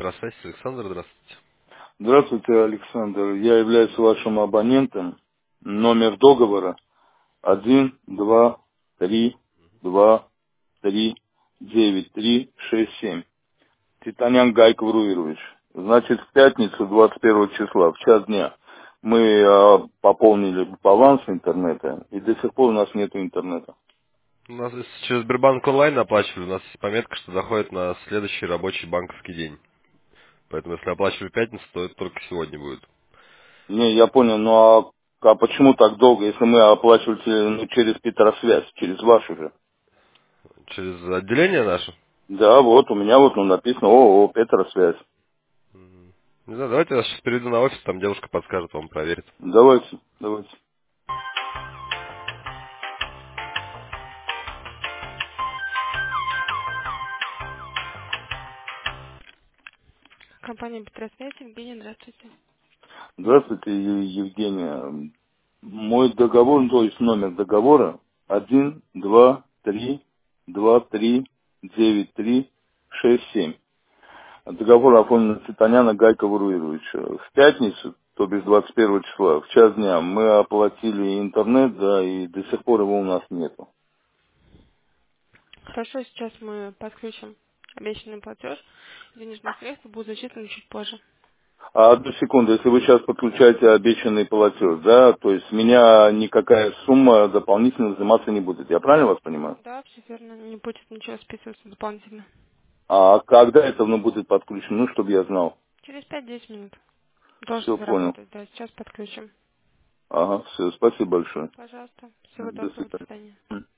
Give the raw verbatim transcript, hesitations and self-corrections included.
Петросвязь, Александр, здравствуйте. Здравствуйте, Александр. Я являюсь вашим абонентом. Номер договора один, два, три, два, три, девять, три, шесть, семь. Титанян Гайко Вруирович. Значит, в пятницу, двадцать первого числа, в час дня, мы э, пополнили баланс интернета, и до сих пор у нас нет интернета. У нас здесь через Сбербанк онлайн оплачивали, у нас есть пометка, что заходит на следующий рабочий банковский день. Поэтому если оплачивали в пятницу, то это только сегодня будет. Не, я понял, ну а, а почему так долго, если мы оплачивали ну, через Петросвязь, через вашу же? Через отделение наше? Да, вот, у меня вот ну, написано ООО Петросвязь. Мгм. Не знаю, давайте я вас сейчас перейду на офис, там девушка подскажет, вам проверит. Давайте, давайте. Компания Петросвязь, Евгения, здравствуйте. Здравствуйте, Е- Евгения. Мой договор, ну, то есть номер договора один, два, три, два, три, девять, три, шесть, семь. Договор оформлен на Цитаняна Гайко Вруировича. В пятницу, то бишь двадцать первого числа, в час дня, мы оплатили интернет, да, и до сих пор его у нас нету. Хорошо, сейчас мы подключим обещанный платеж. Денежные средства будут зачислены чуть позже. А одну секунду, если вы сейчас подключаете обещанный платеж, да, то есть с меня никакая сумма дополнительно взиматься не будет. Я правильно вас понимаю? Да, все верно. Не будет ничего списываться дополнительно. А когда это ну, будет подключено, ну, чтобы я знал. Через пять-десять минут должен Все понял. заработать. Да, сейчас подключим. Ага, все, спасибо большое. Пожалуйста. Всего До доброго. До свидания. свидания.